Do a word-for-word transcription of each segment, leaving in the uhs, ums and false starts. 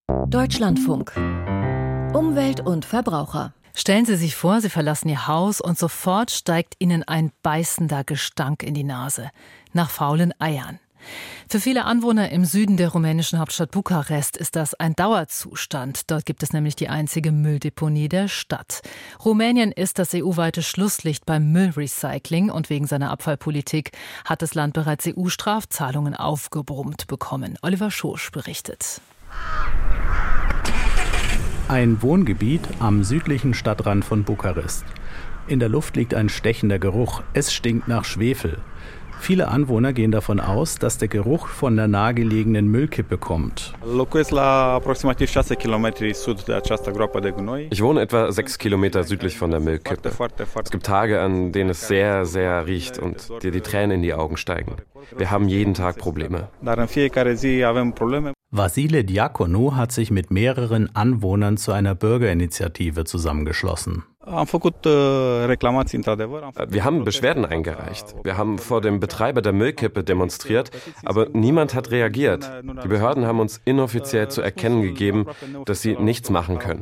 Deutschlandfunk. Umwelt und Verbraucher. Stellen Sie sich vor, Sie verlassen Ihr Haus und sofort steigt Ihnen ein beißender Gestank in die Nase. Nach faulen Eiern. Für viele Anwohner im Süden der rumänischen Hauptstadt Bukarest ist das ein Dauerzustand. Dort gibt es nämlich die einzige Mülldeponie der Stadt. Rumänien ist das E U-weite Schlusslicht beim Müllrecycling und wegen seiner Abfallpolitik hat das Land bereits E U-Strafzahlungen aufgebrummt bekommen. Oliver Schosch berichtet. Ein Wohngebiet am südlichen Stadtrand von Bukarest. In der Luft liegt ein stechender Geruch. Es stinkt nach Schwefel. Viele Anwohner gehen davon aus, dass der Geruch von der nahegelegenen Müllkippe kommt. Ich wohne etwa sechs Kilometer südlich von der Müllkippe. Es gibt Tage, an denen es sehr, sehr riecht und dir die Tränen in die Augen steigen. Wir haben jeden Tag Probleme. Vasile Diaconou hat sich mit mehreren Anwohnern zu einer Bürgerinitiative zusammengeschlossen. Wir haben Beschwerden eingereicht. Wir haben vor dem Betreiber der Müllkippe demonstriert, aber niemand hat reagiert. Die Behörden haben uns inoffiziell zu erkennen gegeben, dass sie nichts machen können.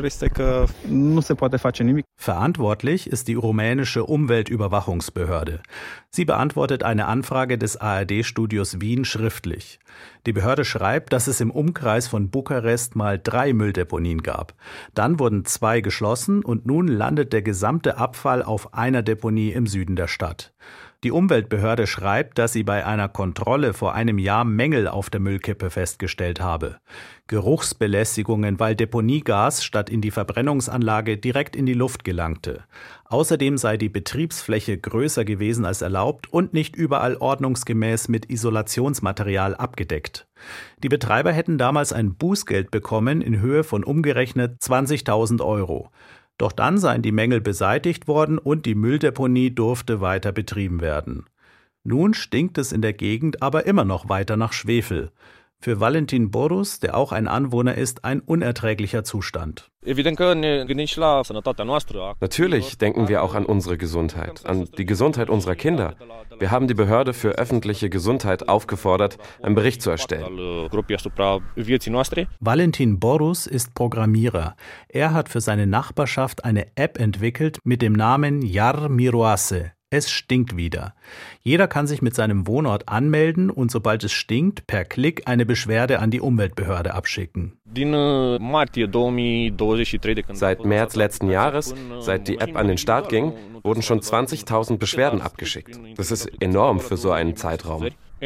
Verantwortlich ist die rumänische Umweltüberwachungsbehörde. Sie beantwortet eine Anfrage des A R D-Studios Wien schriftlich. Die Behörde schreibt, dass es im Umkreis von Bukarest mal drei Mülldeponien gab. Dann wurden zwei geschlossen und nun landet der gesamte Abfall auf einer Deponie im Süden der Stadt. Die Umweltbehörde schreibt, dass sie bei einer Kontrolle vor einem Jahr Mängel auf der Müllkippe festgestellt habe. Geruchsbelästigungen, weil Deponiegas statt in die Verbrennungsanlage direkt in die Luft gelangte. Außerdem sei die Betriebsfläche größer gewesen als erlaubt und nicht überall ordnungsgemäß mit Isolationsmaterial abgedeckt. Die Betreiber hätten damals ein Bußgeld bekommen in Höhe von umgerechnet zwanzigtausend Euro. Doch dann seien die Mängel beseitigt worden und die Mülldeponie durfte weiter betrieben werden. Nun stinkt es in der Gegend aber immer noch weiter nach Schwefel. Für Valentin Borus, der auch ein Anwohner ist, ein unerträglicher Zustand. Natürlich denken wir auch an unsere Gesundheit, an die Gesundheit unserer Kinder. Wir haben die Behörde für öffentliche Gesundheit aufgefordert, einen Bericht zu erstellen. Valentin Borus ist Programmierer. Er hat für seine Nachbarschaft eine App entwickelt mit dem Namen Iar Miroase. Es stinkt wieder. Jeder kann sich mit seinem Wohnort anmelden und sobald es stinkt, per Klick eine Beschwerde an die Umweltbehörde abschicken. Seit März letzten Jahres, seit die App an den Start ging, wurden schon zwanzigtausend Beschwerden abgeschickt. Das ist enorm für so einen Zeitraum.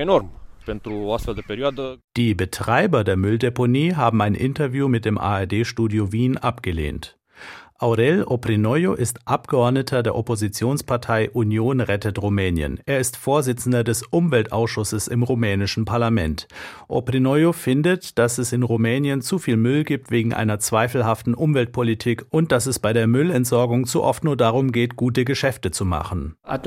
Die Betreiber der Mülldeponie haben ein Interview mit dem A R D-Studio Wien abgelehnt. Aurel Oprinoiu ist Abgeordneter der Oppositionspartei Union rettet Rumänien. Er ist Vorsitzender des Umweltausschusses im rumänischen Parlament. Oprinoiu findet, dass es in Rumänien zu viel Müll gibt wegen einer zweifelhaften Umweltpolitik und dass es bei der Müllentsorgung zu oft nur darum geht, gute Geschäfte zu machen. Als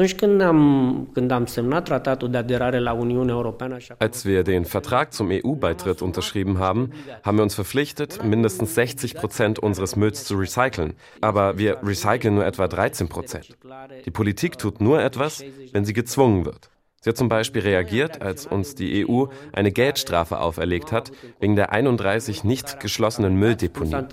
wir den Vertrag zum E U-Beitritt unterschrieben haben, haben wir uns verpflichtet, mindestens sechzig Prozent unseres Mülls zu recyceln. Aber wir recyceln nur etwa dreizehn Prozent. Die Politik tut nur etwas, wenn sie gezwungen wird. Sie hat zum Beispiel reagiert, als uns die E U eine Geldstrafe auferlegt hat, wegen der einunddreißig nicht geschlossenen Mülldeponien.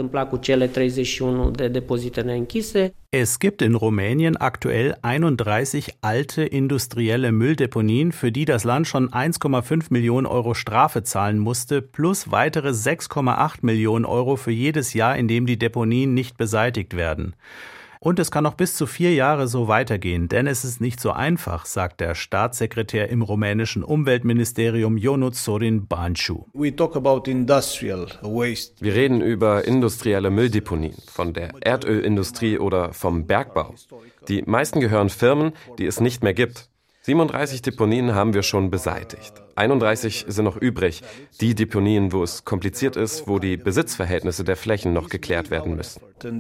Es gibt in Rumänien aktuell einunddreißig alte industrielle Mülldeponien, für die das Land schon eins Komma fünf Millionen Euro Strafe zahlen musste, plus weitere sechs Komma acht Millionen Euro für jedes Jahr, in dem die Deponien nicht beseitigt werden. Und es kann noch bis zu vier Jahre so weitergehen, denn es ist nicht so einfach, sagt der Staatssekretär im rumänischen Umweltministerium Ionut Sorin Banciu. Wir reden über industrielle Mülldeponien, von der Erdölindustrie oder vom Bergbau. Die meisten gehören Firmen, die es nicht mehr gibt. siebenunddreißig Deponien haben wir schon beseitigt. einunddreißig sind noch übrig. Die Deponien, wo es kompliziert ist, wo die Besitzverhältnisse der Flächen noch geklärt werden müssen.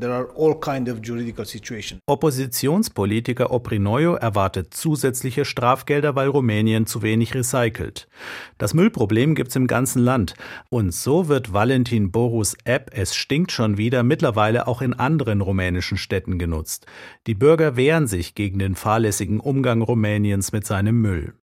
Oppositionspolitiker Oprinoiu erwartet zusätzliche Strafgelder, weil Rumänien zu wenig recycelt. Das Müllproblem gibt's im ganzen Land. Und so wird Valentin Borus App Es stinkt schon wieder mittlerweile auch in anderen rumänischen Städten genutzt. Die Bürger wehren sich gegen den fahrlässigen Umgang Rumäniens mit seinem Müll.